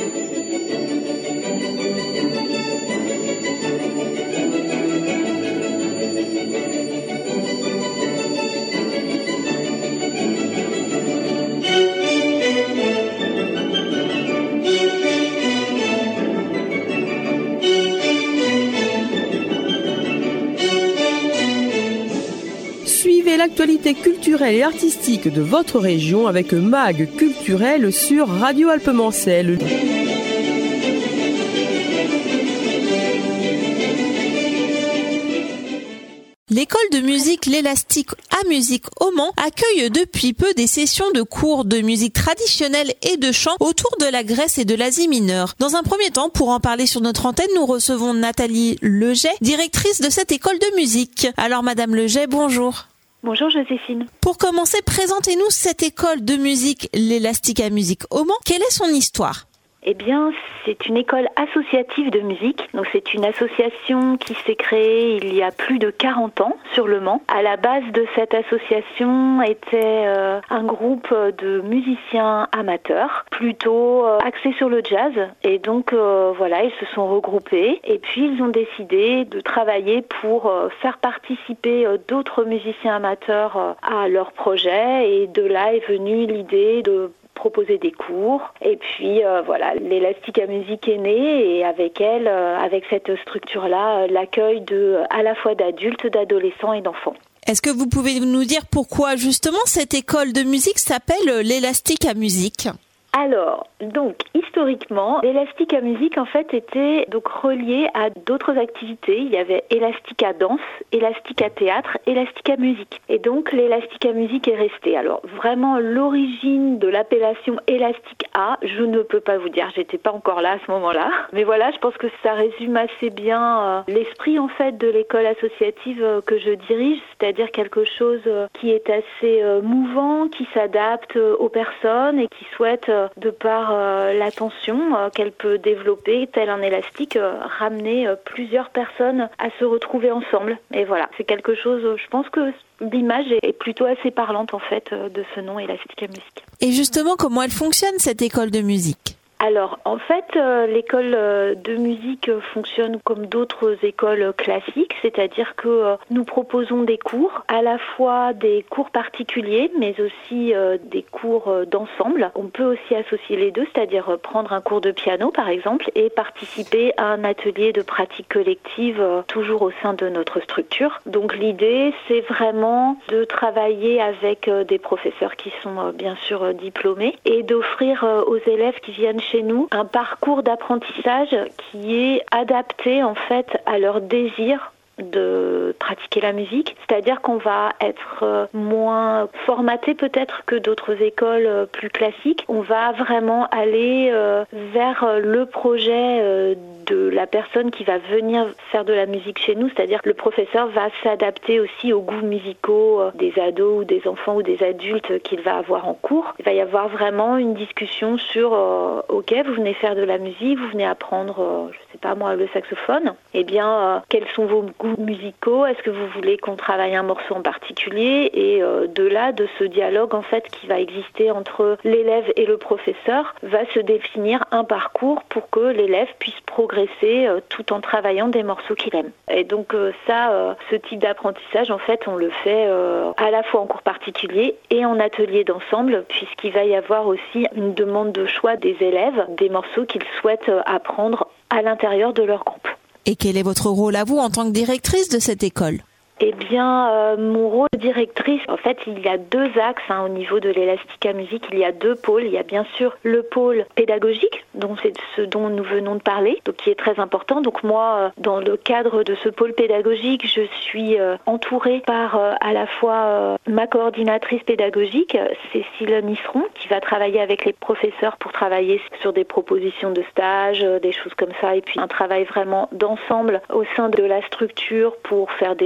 Suivez l'actualité culturelle et artistique de votre région avec MAG Culturel sur Radio Alpemancel. L'école de musique L'Élastique à Musique au Mans accueille depuis peu des sessions de cours de musique traditionnelle et de chant autour de la Grèce et de l'Asie mineure. Dans un premier temps, pour en parler sur notre antenne, nous recevons Nathalie Leget, directrice de cette école de musique. Alors Madame Leget, bonjour. Bonjour Joséphine. Pour commencer, présentez-nous cette école de musique L'Élastique à Musique au Mans. Quelle est son histoire ? Eh bien, c'est une école associative de musique. Donc, c'est une association qui s'est créée il y a plus de 40 ans sur le Mans. À la base de cette association était un groupe de musiciens amateurs, plutôt axés sur le jazz. Et donc, voilà, ils se sont regroupés. Et puis, ils ont décidé de travailler pour faire participer d'autres musiciens amateurs à leur projet. Et de là est venue l'idée de proposer des cours et puis voilà, l'Élastique à Musique est née et avec elle, avec cette structure-là, l'accueil à la fois d'adultes, d'adolescents et d'enfants. Est-ce que vous pouvez nous dire pourquoi justement cette école de musique s'appelle l'Élastique à Musique ? Alors, donc, historiquement, l'Élastique à Musique, en fait, était donc relié à d'autres activités. Il y avait Élastique à danse, Élastique à théâtre, Élastique à musique. Et donc, l'Élastique à Musique est resté. Alors, vraiment, l'origine de l'appellation Élastique à, je ne peux pas vous dire, j'étais pas encore là à ce moment-là. Mais voilà, je pense que ça résume assez bien l'esprit, en fait, de l'école associative que je dirige, c'est-à-dire quelque chose qui est assez mouvant, qui s'adapte aux personnes et qui souhaite de par l'attention qu'elle peut développer, tel un élastique, ramener plusieurs personnes à se retrouver ensemble. Et voilà, c'est quelque chose, je pense que l'image est plutôt assez parlante en fait de ce nom Élastique à Musique. Et justement, comment elle fonctionne cette école de musique ? Alors, en fait, l'école de musique fonctionne comme d'autres écoles classiques, c'est-à-dire que nous proposons des cours, à la fois des cours particuliers, mais aussi des cours d'ensemble. On peut aussi associer les deux, c'est-à-dire prendre un cours de piano, par exemple, et participer à un atelier de pratique collective, toujours au sein de notre structure. Donc, l'idée, c'est vraiment de travailler avec des professeurs qui sont bien sûr diplômés et d'offrir aux élèves qui viennent chez nous un parcours d'apprentissage qui est adapté en fait à leur désir de pratiquer la musique, c'est-à-dire qu'on va être moins formaté peut-être que d'autres écoles plus classiques. On va vraiment aller vers le projet de la personne qui va venir faire de la musique chez nous, c'est-à-dire que le professeur va s'adapter aussi aux goûts musicaux des ados ou des enfants ou des adultes qu'il va avoir en cours. Il va y avoir vraiment une discussion sur ok, vous venez faire de la musique, vous venez apprendre, je sais pas moi, le saxophone. Eh bien, quels sont vos goûts musicaux? Est-ce que vous voulez qu'on travaille un morceau en particulier? Et de là, de ce dialogue en fait qui va exister entre l'élève et le professeur, va se définir un parcours pour que l'élève puisse progresser tout en travaillant des morceaux qu'il aime. Et donc ce type d'apprentissage en fait, on le fait à la fois en cours particulier et en atelier d'ensemble, puisqu'il va y avoir aussi une demande de choix des élèves, des morceaux qu'ils souhaitent apprendre à l'intérieur de leur groupe. Et quel est votre rôle à vous en tant que directrice de cette école ? Eh bien, mon rôle de directrice, en fait, il y a deux axes au niveau de l'Élastique à Musique. Il y a deux pôles. Il y a bien sûr le pôle pédagogique, donc c'est ce dont nous venons de parler, donc qui est très important. Donc moi, dans le cadre de ce pôle pédagogique, je suis entourée par à la fois ma coordinatrice pédagogique, Cécile Nisseron, qui va travailler avec les professeurs pour travailler sur des propositions de stage, des choses comme ça, et puis un travail vraiment d'ensemble au sein de la structure pour faire des morceaux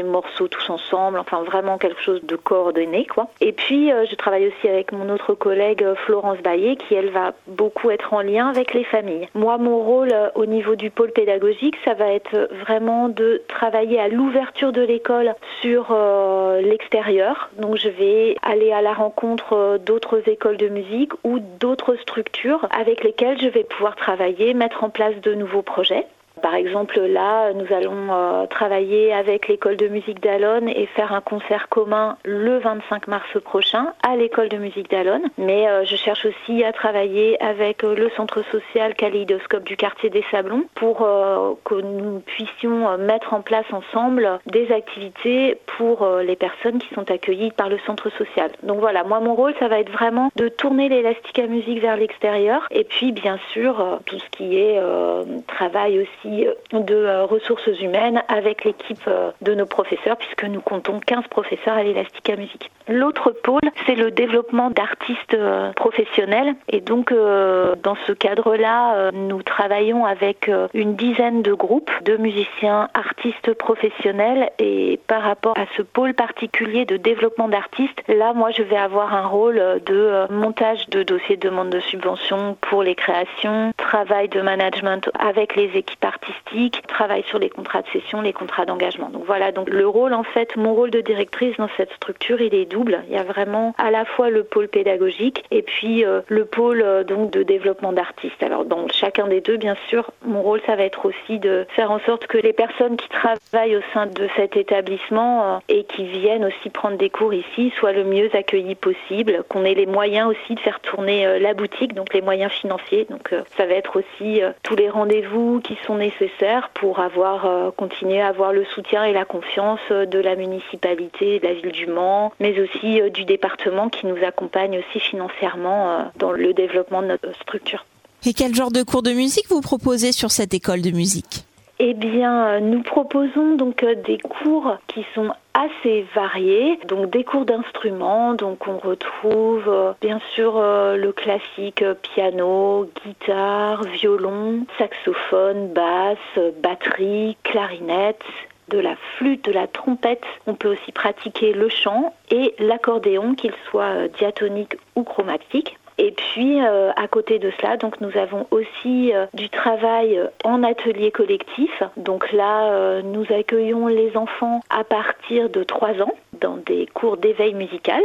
morceaux tous ensemble, enfin vraiment quelque chose de coordonné, quoi. Et puis je travaille aussi avec mon autre collègue Florence Baillet, qui elle va beaucoup être en lien avec les familles. Moi, mon rôle au niveau du pôle pédagogique, ça va être vraiment de travailler à l'ouverture de l'école sur l'extérieur. Donc je vais aller à la rencontre d'autres écoles de musique ou d'autres structures avec lesquelles je vais pouvoir travailler, mettre en place de nouveaux projets. Par exemple, là, nous allons travailler avec l'école de musique d'Allonnes et faire un concert commun le 25 mars prochain à l'école de musique d'Allonnes. Mais je cherche aussi à travailler avec le centre social Kaléidoscope du quartier des Sablons pour que nous puissions mettre en place ensemble des activités pour les personnes qui sont accueillies par le centre social. Donc voilà, moi, mon rôle, ça va être vraiment de tourner l'élastique à musique vers l'extérieur et puis, bien sûr, tout ce qui est travail aussi de ressources humaines avec l'équipe de nos professeurs, puisque nous comptons 15 professeurs à l'Élastique à musique. L'autre pôle, c'est le développement d'artistes professionnels. Et donc, dans ce cadre-là, nous travaillons avec une dizaine de groupes de musiciens, artistes professionnels. Et par rapport à ce pôle particulier de développement d'artistes, là, moi, je vais avoir un rôle de montage de dossiers de demande de subvention pour les créations, travail de management avec les équipes artistiques, travail sur les contrats de session, les contrats d'engagement. Donc voilà, donc le rôle, en fait, mon rôle de directrice dans cette structure, il est double. Il y a vraiment à la fois le pôle pédagogique et puis le pôle donc de développement d'artistes. Alors dans chacun des deux, bien sûr, mon rôle, ça va être aussi de faire en sorte que les personnes qui travaillent au sein de cet établissement et qui viennent aussi prendre des cours ici soient le mieux accueillis possible, qu'on ait les moyens aussi de faire tourner la boutique, donc les moyens financiers. Donc ça va être aussi tous les rendez-vous qui sont nécessaires pour continuer à avoir le soutien et la confiance de la municipalité, de la ville du Mans, mais aussi du département qui nous accompagne aussi financièrement dans le développement de notre structure. Et quel genre de cours de musique vous proposez sur cette école de musique ? Eh bien, nous proposons donc des cours qui sont assez variés, donc des cours d'instruments, donc on retrouve bien sûr le classique piano, guitare, violon, saxophone, basse, batterie, clarinette, de la flûte, de la trompette. On peut aussi pratiquer le chant et l'accordéon, qu'il soit diatonique ou chromatique. Et puis, à côté de cela, donc nous avons aussi du travail en atelier collectif. Donc là, nous accueillons les enfants à partir de 3 ans dans des cours d'éveil musical,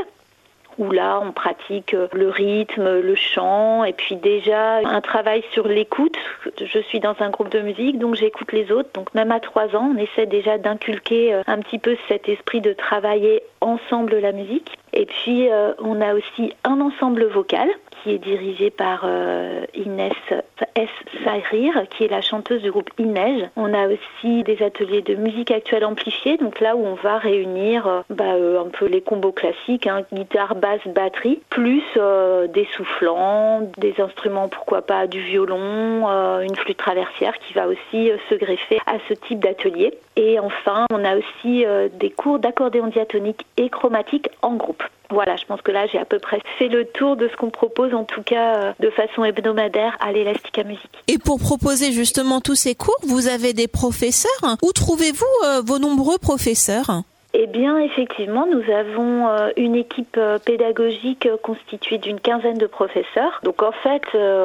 où là, on pratique le rythme, le chant, et puis déjà un travail sur l'écoute. Je suis dans un groupe de musique, donc j'écoute les autres. Donc même à 3 ans, on essaie déjà d'inculquer un petit peu cet esprit de travailler ensemble la musique. Et puis, on a aussi un ensemble vocal qui est dirigé par Inès S. Saïrir, qui est la chanteuse du groupe Inej. On a aussi des ateliers de musique actuelle amplifiée, donc là où on va réunir un peu les combos classiques, guitare, basse, batterie, plus des soufflants, des instruments, pourquoi pas du violon, une flûte traversière qui va aussi se greffer à ce type d'atelier. Et enfin, on a aussi des cours d'accordéon diatonique et chromatique en groupe. Voilà, je pense que là, j'ai à peu près fait le tour de ce qu'on propose, en tout cas de façon hebdomadaire à l'Élastique à musique. Et pour proposer justement tous ces cours, vous avez des professeurs. Où trouvez-vous vos nombreux professeurs ? Eh bien, effectivement, nous avons une équipe pédagogique constituée d'une 15aine de professeurs. Donc, en fait,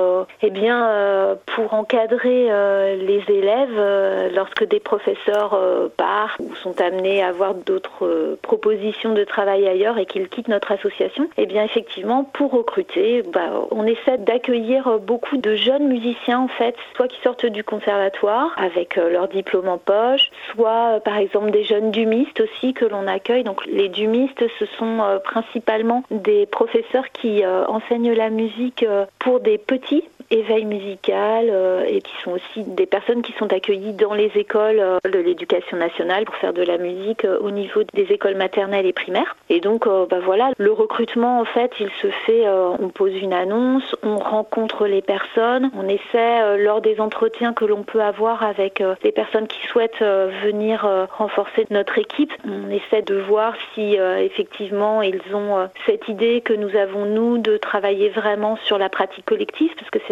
pour encadrer les élèves, lorsque des professeurs partent ou sont amenés à avoir d'autres propositions de travail ailleurs et qu'ils quittent notre association, eh bien, effectivement, pour recruter, on essaie d'accueillir beaucoup de jeunes musiciens, en fait, soit qui sortent du conservatoire avec leur diplôme en poche, soit, par exemple, des jeunes dumistes aussi que l'on accueille. Donc les dumistes, ce sont principalement des professeurs qui enseignent la musique pour des petits éveil musical et qui sont aussi des personnes qui sont accueillies dans les écoles de l'éducation nationale pour faire de la musique au niveau des écoles maternelles et primaires. Et donc voilà, le recrutement en fait il se fait, on pose une annonce, on rencontre les personnes, on essaie lors des entretiens que l'on peut avoir avec les personnes qui souhaitent venir renforcer notre équipe, on essaie de voir si effectivement ils ont cette idée que nous avons nous de travailler vraiment sur la pratique collective, parce que c'est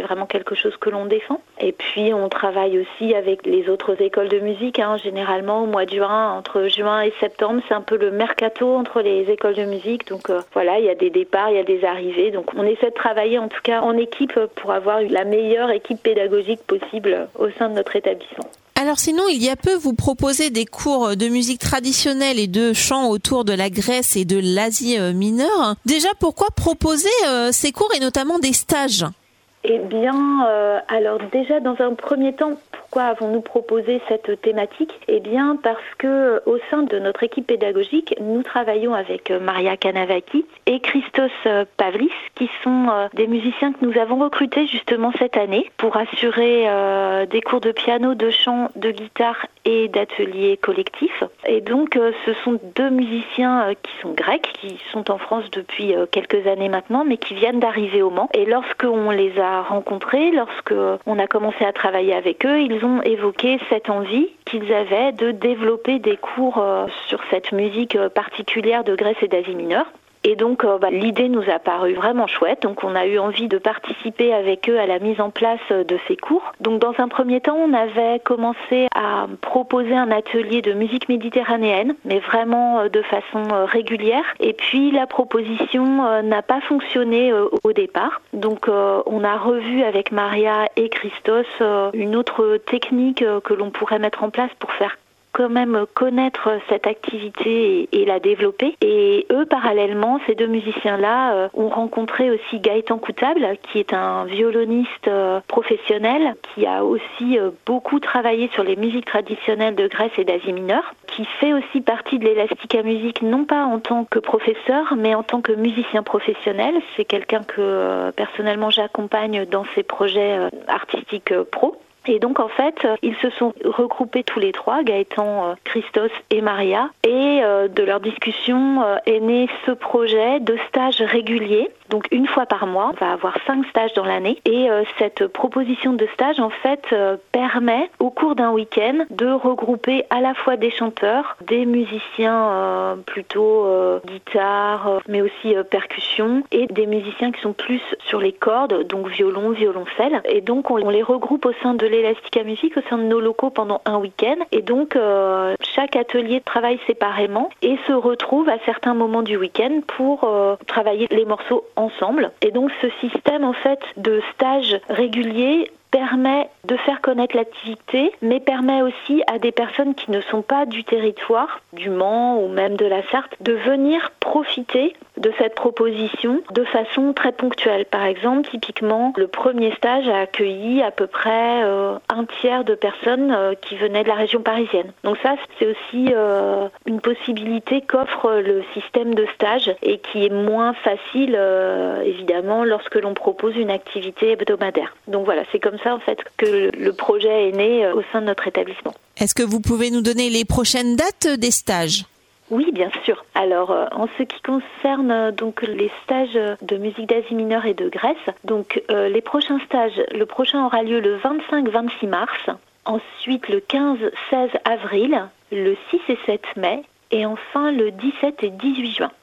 c'est vraiment quelque chose que l'on défend. Et puis on travaille aussi avec les autres écoles de musique, généralement au mois de juin, entre juin et septembre, c'est un peu le mercato entre les écoles de musique. Donc voilà, il y a des départs, il y a des arrivées. Donc on essaie de travailler en tout cas en équipe pour avoir la meilleure équipe pédagogique possible au sein de notre établissement. Alors sinon, il y a peu, vous proposez des cours de musique traditionnelle et de chant autour de la Grèce et de l'Asie mineure. Déjà, pourquoi proposer ces cours et notamment des stages ? Eh bien, alors déjà dans un premier temps, pourquoi avons-nous proposé cette thématique ? Eh bien parce que au sein de notre équipe pédagogique, nous travaillons avec Maria Kanavaki et Christos Pavlis, qui sont des musiciens que nous avons recrutés justement cette année pour assurer des cours de piano, de chant, de guitare et d'ateliers collectifs. Et donc ce sont deux musiciens qui sont grecs, qui sont en France depuis quelques années maintenant, mais qui viennent d'arriver au Mans. Et lorsqu'on les a rencontrés, lorsqu'on a commencé à travailler avec eux, ils ont évoqué cette envie qu'ils avaient de développer des cours sur cette musique particulière de Grèce et d'Asie mineure. Et donc l'idée nous a paru vraiment chouette, donc on a eu envie de participer avec eux à la mise en place de ces cours. Donc dans un premier temps, on avait commencé à proposer un atelier de musique méditerranéenne, mais vraiment de façon régulière. Et puis la proposition n'a pas fonctionné au départ. Donc on a revu avec Maria et Christos une autre technique que l'on pourrait mettre en place pour faire quand même connaître cette activité et la développer. Et eux, parallèlement, ces deux musiciens-là ont rencontré aussi Gaëtan Coutable, qui est un violoniste professionnel, qui a aussi beaucoup travaillé sur les musiques traditionnelles de Grèce et d'Asie mineure, qui fait aussi partie de l'Elastica Music, non pas en tant que professeur, mais en tant que musicien professionnel. C'est quelqu'un que personnellement j'accompagne dans ses projets artistiques pro. Et donc en fait, ils se sont regroupés tous les trois, Gaëtan, Christos et Maria, et de leur discussion est né ce projet de stages réguliers. Donc une fois par mois, on va avoir 5 stages dans l'année, et cette proposition de stage en fait permet au cours d'un week-end de regrouper à la fois des chanteurs, des musiciens plutôt guitare, mais aussi percussion, et des musiciens qui sont plus sur les cordes, donc violon, violoncelle. Et donc on les regroupe au sein de l'Elastica Music, au sein de nos locaux pendant un week-end. Et donc chaque atelier travaille séparément et se retrouve à certains moments du week-end pour travailler les morceaux ensemble. Et donc ce système en fait de stage régulier permet de faire connaître l'activité, mais permet aussi à des personnes qui ne sont pas du territoire, du Mans ou même de la Sarthe, de venir profiter de cette proposition de façon très ponctuelle. Par exemple, typiquement, le premier stage a accueilli à peu près un tiers de personnes qui venaient de la région parisienne. Donc ça, c'est aussi une possibilité qu'offre le système de stage et qui est moins facile, évidemment, lorsque l'on propose une activité hebdomadaire. Donc voilà, c'est comme ça en fait que le projet est né au sein de notre établissement. Est-ce que vous pouvez nous donner les prochaines dates des stages ? Oui, bien sûr. Alors, en ce qui concerne donc les stages de musique d'Asie mineure et de Grèce, donc les prochains stages, le prochain aura lieu le 25-26 mars, ensuite le 15-16 avril, le 6 et 7 mai, et enfin le 17 et 18 juin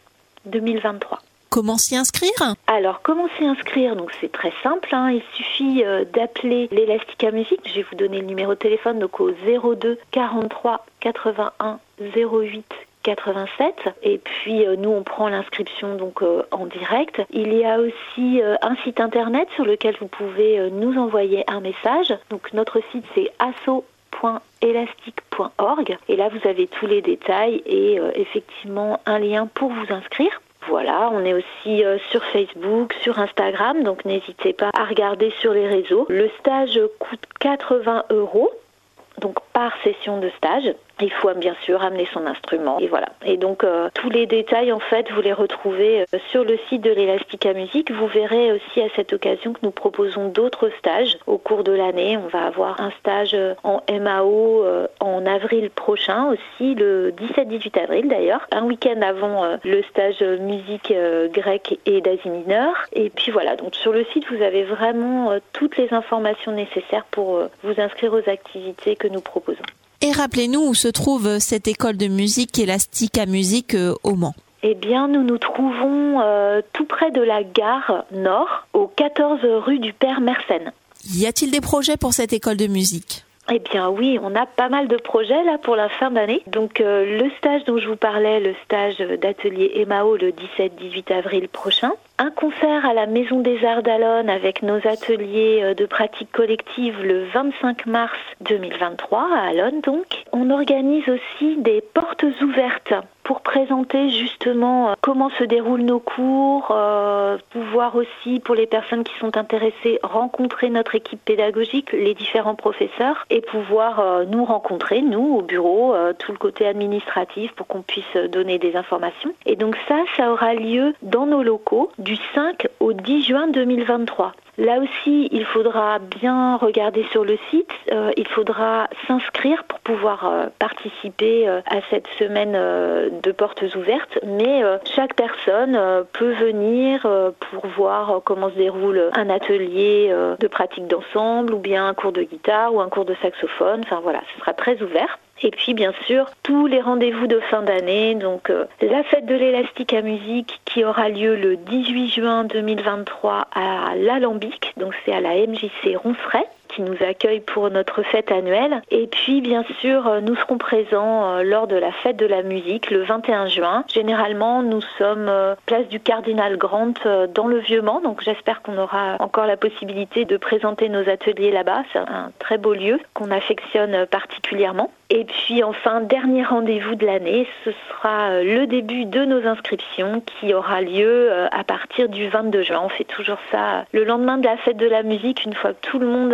2023. Comment s'y inscrire ? Alors, comment s'y inscrire ? Donc, c'est très simple. Il suffit d'appeler l'Elastica Music. Je vais vous donner le numéro de téléphone donc au 02 43 81 08 87. Et puis, nous, on prend l'inscription donc en direct. Il y a aussi un site internet sur lequel vous pouvez nous envoyer un message. Donc, notre site, c'est asso.elastic.org. Et là, vous avez tous les détails et effectivement un lien pour vous inscrire. Voilà, on est aussi sur Facebook, sur Instagram, donc n'hésitez pas à regarder sur les réseaux. Le stage coûte 80 €, donc par session de stage. Il faut bien sûr amener son instrument et voilà. Et donc tous les détails en fait vous les retrouvez sur le site de l'Elastica Music. Vous verrez aussi à cette occasion que nous proposons d'autres stages au cours de l'année. On va avoir un stage en MAO en avril prochain aussi, le 17-18 avril d'ailleurs, un week-end avant le stage musique grecque et d'Asie mineure. Et puis voilà, donc sur le site vous avez vraiment toutes les informations nécessaires pour vous inscrire aux activités que nous proposons. Et rappelez-nous où se trouve cette école de musique Elastica Music au Mans. Eh bien, nous nous trouvons tout près de la gare Nord, au 14 rue du Père Mersenne. Y a-t-il des projets pour cette école de musique ? Eh bien oui, on a pas mal de projets là pour la fin d'année. Donc le stage dont je vous parlais, le stage d'atelier EMAO le 17-18 avril prochain. Un concert à la Maison des Arts d'Allonne avec nos ateliers de pratique collective le 25 mars 2023 à Allonne donc. On organise aussi des portes ouvertes pour présenter justement comment se déroulent nos cours, pouvoir aussi pour les personnes qui sont intéressées rencontrer notre équipe pédagogique, les différents professeurs et pouvoir nous rencontrer, nous au bureau, tout le côté administratif pour qu'on puisse donner des informations. Et donc ça aura lieu dans nos locaux du 5 au 10 juin 2023. Là aussi, il faudra bien regarder sur le site, il faudra s'inscrire pour pouvoir participer à cette semaine de portes ouvertes, mais chaque personne peut venir pour voir comment se déroule un atelier de pratique d'ensemble ou bien un cours de guitare ou un cours de saxophone, enfin voilà, ce sera très ouvert. Et puis bien sûr, tous les rendez-vous de fin d'année, donc la fête de l'élastique à musique qui aura lieu le 18 juin 2023 à l'Alambic, donc c'est à la MJC Ronceret, qui nous accueille pour notre fête annuelle. Et puis bien sûr, nous serons présents lors de la fête de la musique le 21 juin. Généralement, nous sommes place du Cardinal Grant dans le Vieux-Mans, donc j'espère qu'on aura encore la possibilité de présenter nos ateliers là-bas. C'est un très beau lieu qu'on affectionne particulièrement. Et puis enfin, dernier rendez-vous de l'année, ce sera le début de nos inscriptions qui aura lieu à partir du 22 juin. On fait toujours ça le lendemain de la fête de la musique, une fois que tout le monde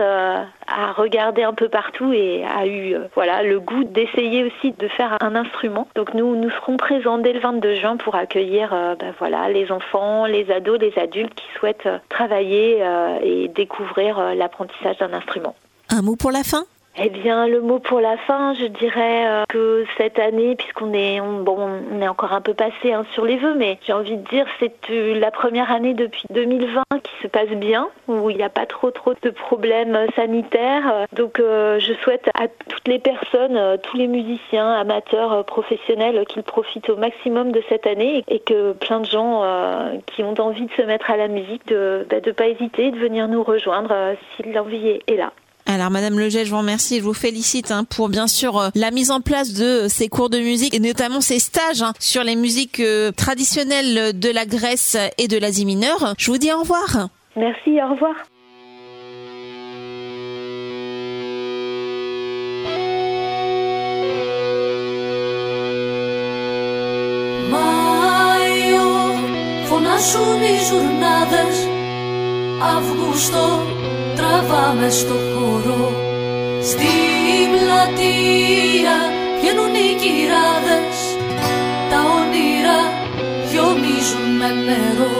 a regardé un peu partout et a eu le goût d'essayer aussi de faire un instrument. Donc nous serons présents dès le 22 juin pour accueillir les enfants, les ados, les adultes qui souhaitent travailler et découvrir l'apprentissage d'un instrument. Un mot pour la fin ? Eh bien, le mot pour la fin, je dirais que cette année, puisqu'on est encore un peu passé sur les vœux, mais j'ai envie de dire c'est la première année depuis 2020 qui se passe bien, où il n'y a pas trop de problèmes sanitaires. Donc, je souhaite à toutes les personnes, tous les musiciens, amateurs, professionnels, qu'ils profitent au maximum de cette année et que plein de gens qui ont envie de se mettre à la musique, de pas hésiter, de venir nous rejoindre si l'envie est là. Alors Madame Leget, je vous remercie, je vous félicite pour bien sûr la mise en place de ces cours de musique et notamment ces stages sur les musiques traditionnelles de la Grèce et de l'Asie mineure. Je vous dis au revoir. Merci, au revoir. Μάιο, φωνάσουν οι ζουρνάδες, Αύγουστο, τραβάμε στο χώρο. Στη πλατεία βγαίνουν οι κυράδες, τα όνειρα γιομίζουν με νερό.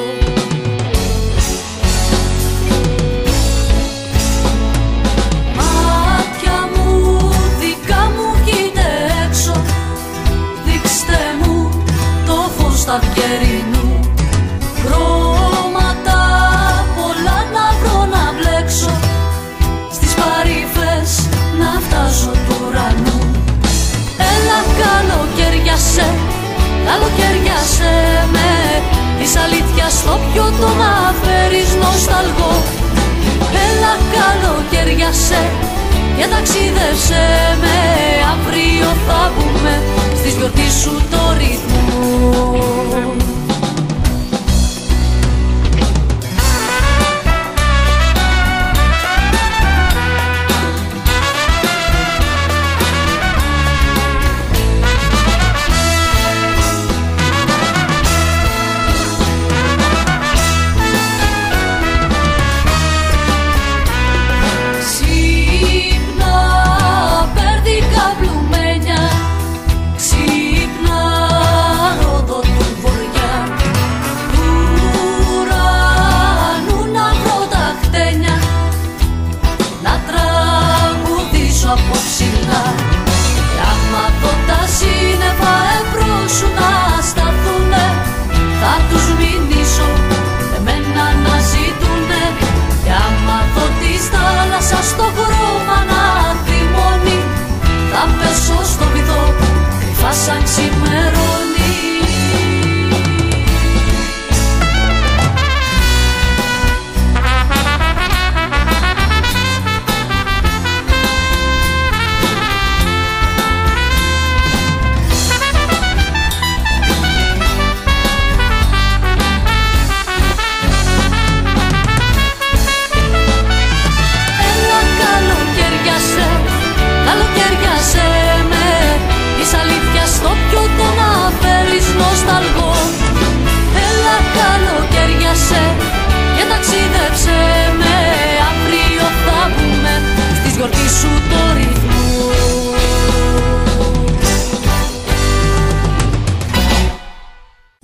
Μάτια μου, δικά μου, κοίτα έξω, δείξτε μου το φως ταυγερινού. Χρώματα πολλά να βρω να μπλέξω, στις παρύφες να φτάσω του ουρανού. Έλα καλοκαιριάσαι, καλοκαιριάσαι με, της αλήθειας στο πιωτό να φέρεις νοσταλγό. Έλα καλοκαιριάσαι και ταξίδεψε με, αύριο θα βγούμε στις γιορτής σου το ρυθμό. Σαν ξημερώνει.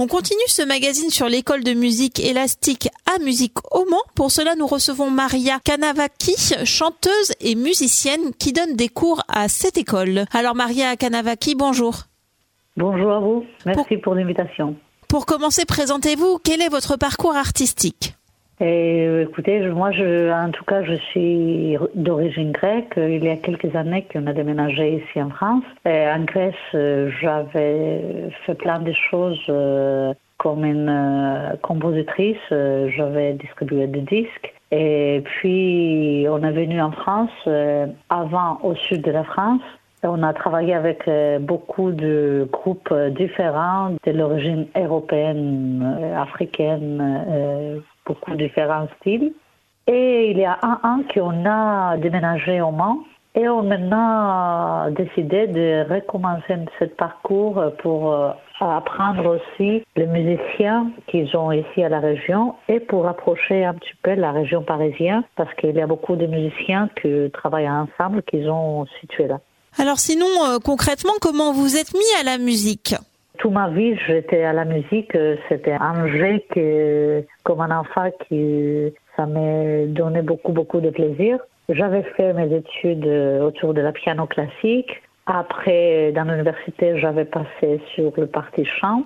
On continue ce magazine sur l'école de musique élastique à Musique au Mans. Pour cela, nous recevons Maria Canavacchi, chanteuse et musicienne qui donne des cours à cette école. Alors Maria Canavacchi, bonjour. Bonjour à vous, merci pour l'invitation. Pour commencer, présentez-vous, quel est votre parcours artistique ? Écoutez, moi, en tout cas, je suis d'origine grecque. Il y a quelques années qu'on a déménagé ici en France. En Grèce, j'avais fait plein de choses comme une compositrice. J'avais distribué des disques. Et puis, on est venu en France, avant au sud de la France. On a travaillé avec beaucoup de groupes différents, de l'origine européenne, africaine, beaucoup de différents styles. Et il y a un an qu'on a déménagé au Mans et on a maintenant décidé de recommencer ce parcours pour apprendre aussi les musiciens qu'ils ont ici à la région et pour approcher un petit peu la région parisienne parce qu'il y a beaucoup de musiciens qui travaillent ensemble qui sont situés là. Alors sinon, concrètement, comment vous êtes mis à la musique ? Toute ma vie, j'étais à la musique. C'était un jeu que, comme un enfant, ça m'a donné beaucoup de plaisir. J'avais fait mes études autour de la piano classique. Après, dans l'université, j'avais passé sur le parti chant.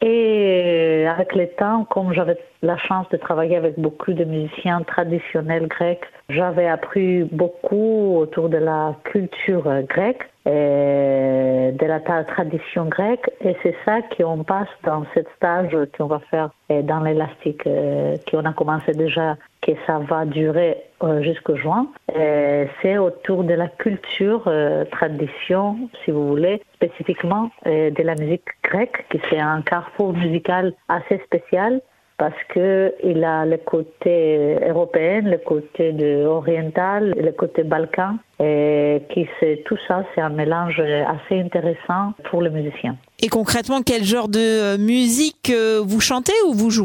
Et avec le temps, comme j'avais la chance de travailler avec beaucoup de musiciens traditionnels grecs, j'avais appris beaucoup autour de la culture grecque et de la tradition grecque. Et c'est ça qu'on passe dans ce stage qu'on va faire dans l'élastique, qu'on a commencé déjà, que ça va durer jusqu'au juin. Et c'est autour de la culture, tradition, si vous voulez, spécifiquement de la musique grecque, qui c'est un carrefour musical assez spécial. Parce qu'il a le côté européen, le côté oriental, le côté balkan, et tout ça, c'est un mélange assez intéressant pour les musiciens. Et concrètement, quel genre de musique vous chantez ou vous jouez ?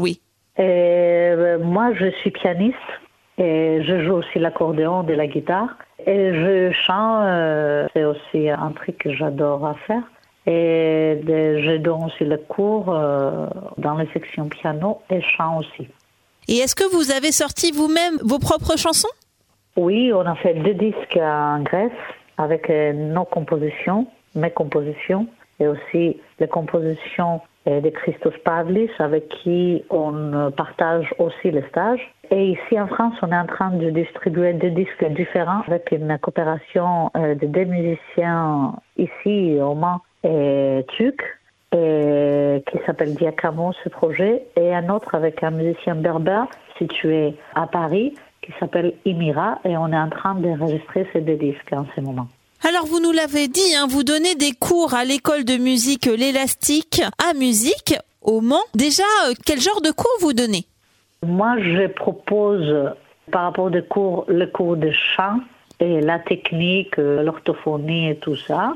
Moi, je suis pianiste et je joue aussi l'accordéon et la guitare. Et je chante, c'est aussi un truc que j'adore faire. Et je donne aussi le cours dans les sections piano et chant aussi. Et est-ce que vous avez sorti vous-même vos propres chansons ? Oui, on a fait 2 disques en Grèce avec nos compositions, mes compositions, et aussi les compositions de Christos Pavlis avec qui on partage aussi les stages. Et ici en France, on est en train de distribuer 2 disques différents avec une coopération de 2 musiciens ici au Mans et turc, qui s'appelle Diakamo, ce projet, et un autre avec un musicien berbère situé à Paris qui s'appelle Imira, et on est en train d'enregistrer ces 2 disques en ce moment. Alors vous nous l'avez dit, vous donnez des cours à l'école de musique l'élastique à Musique au Mans. Déjà, quel genre de cours vous donnez ? Moi, je propose par rapport aux cours, le cours de chant, et la technique, l'orthophonie et tout ça,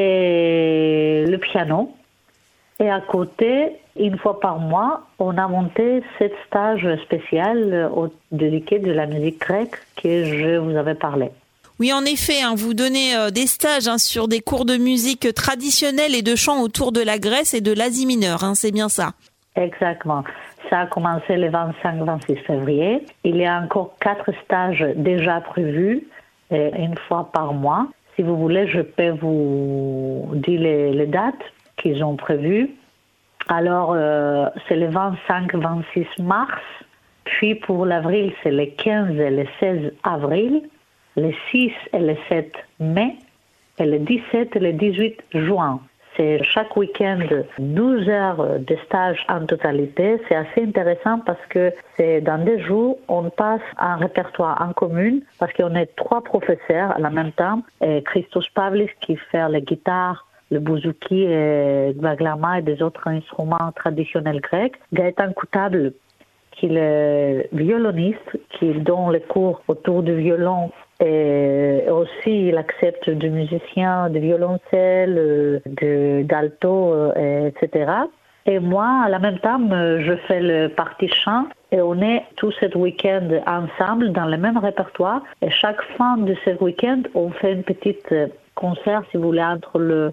et le piano. Et à côté, une fois par mois, on a monté ce stage spécial dédié de la musique grecque que je vous avais parlé. Oui, en effet, vous donnez des stages sur des cours de musique traditionnelle et de chant autour de la Grèce et de l'Asie mineure, c'est bien ça ? Exactement. Ça a commencé le 25-26 février. Il y a encore 4 stages déjà prévus, une fois par mois. Si vous voulez, je peux vous dire les dates qu'ils ont prévues. Alors, c'est le 25-26 mars. Puis pour l'avril, c'est le 15 et le 16 avril. Le 6 et le 7 mai. Et le 17 et le 18 juin. C'est chaque week-end 12 heures de stage en totalité. C'est assez intéressant parce que c'est dans 2 jours, on passe un répertoire en commune parce qu'on est 3 professeurs à la même temps. Et Christos Pavlis qui fait la guitare, le bouzouki et le baglama et des autres instruments traditionnels grecs. Gaëtan Koutable qui est violoniste, qui donne les cours autour du violon. Et aussi, il accepte des musiciens de violoncelle, d'alto, etc. Et moi, à la même temps, je fais le parti chant et on est tout ce week-end ensemble dans le même répertoire. Et chaque fin de ce week-end, on fait une petite concert, si vous voulez, entre le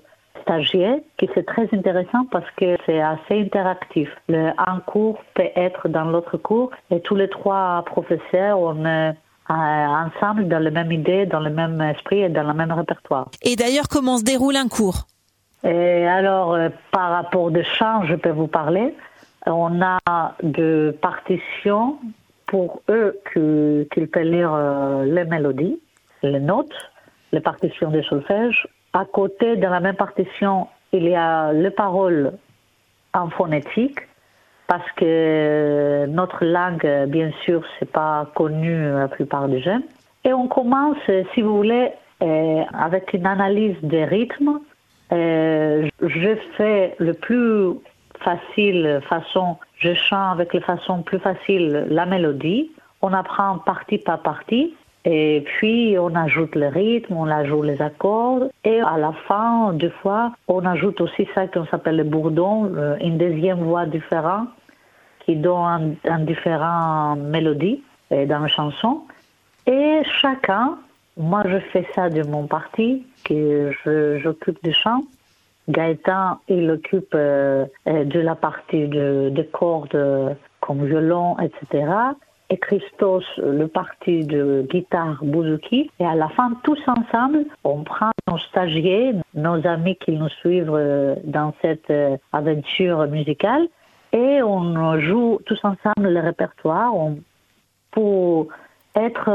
stagiaires, qui c'est très intéressant parce que c'est assez interactif. Un cours peut être dans l'autre cours et tous les 3 professeurs, on est ensemble dans la même idée, dans le même esprit et dans le même répertoire. Et d'ailleurs, comment se déroule un cours ? Et alors, par rapport de chant, je peux vous parler. On a des partitions pour eux qu'ils peuvent lire les mélodies, les notes, les partitions de solfège. À côté, dans la même partition, il y a les paroles en phonétique, parce que notre langue, bien sûr, c'est pas connu la plupart des jeunes. Et on commence, si vous voulez, avec une analyse des rythmes. Je fais le plus facile façon, je chante avec la façon plus facile la mélodie. On apprend partie par partie. Et puis, on ajoute le rythme, on ajoute les accords. Et à la fin, 2 fois, on ajoute aussi ça qu'on s'appelle le bourdon, une deuxième voix différente qui donne un différent mélodie dans la chanson. Et chacun, moi je fais ça de mon parti, que j'occupe du chant. Gaëtan, il occupe de la partie de cordes comme violon, etc. Et Christos, le parti de guitare, bouzouki. Et à la fin, tous ensemble, on prend nos stagiaires, nos amis qui nous suivent dans cette aventure musicale, et on joue tous ensemble le répertoire pour être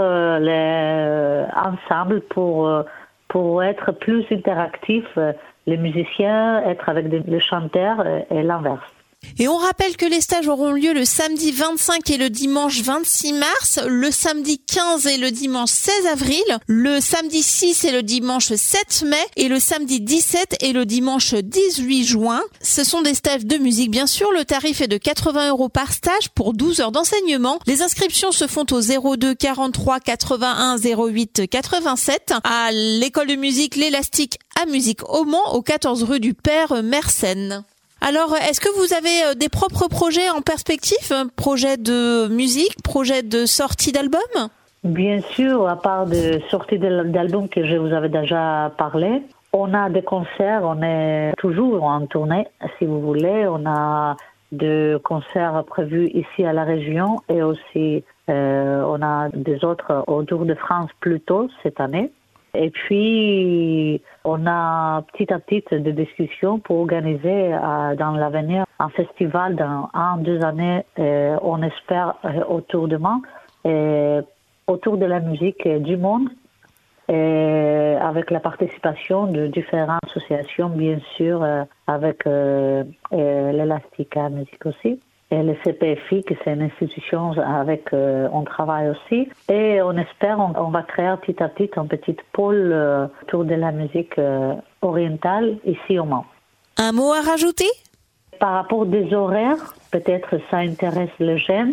ensemble, pour être plus interactif, les musiciens, être avec les chanteurs et l'inverse. Et on rappelle que les stages auront lieu le samedi 25 et le dimanche 26 mars, le samedi 15 et le dimanche 16 avril, le samedi 6 et le dimanche 7 mai et le samedi 17 et le dimanche 18 juin. Ce sont des stages de musique, bien sûr. Le tarif est de 80 € par stage pour 12 heures d'enseignement. Les inscriptions se font au 02 43 81 08 87 à l'école de musique L'Élastique à Musique au Mans, au 14 rue du Père Mersenne. Alors, est-ce que vous avez des propres projets en perspective? Projet de musique, projet de sortie d'album? Bien sûr, à part de sortie d'album que je vous avais déjà parlé, on a des concerts, on est toujours en tournée, si vous voulez. On a des concerts prévus ici à la région et aussi on a des autres autour de France plus tôt cette année. Et puis, on a petit à petit des discussions pour organiser dans l'avenir un festival dans 1-2 années, on espère, autour de Mans, autour de la musique du monde, avec la participation de différentes associations, bien sûr, avec l'Élastique à Musique aussi. Et le CPFI, qui c'est une institution avec on travaille aussi. Et on espère, on va créer petit à petit un petit pôle autour de la musique orientale ici au Mans. Un mot à rajouter? Par rapport des horaires, peut-être ça intéresse les jeunes.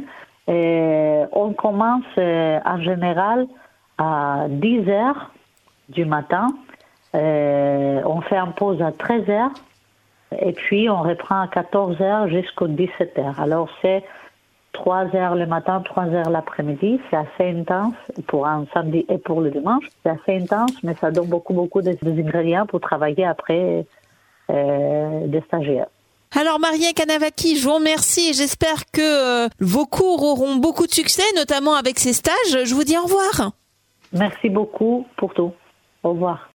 On commence en général à 10h du matin. On fait une pause à 13h. Et puis, on reprend à 14h jusqu'à 17h. Alors, c'est 3h le matin, 3h l'après-midi. C'est assez intense pour un samedi et pour le dimanche. C'est assez intense, mais ça donne beaucoup d'ingrédients pour travailler après des stagiaires. Alors, Maria Canavacchi, je vous remercie et j'espère que vos cours auront beaucoup de succès, notamment avec ces stages. Je vous dis au revoir. Merci beaucoup pour tout. Au revoir.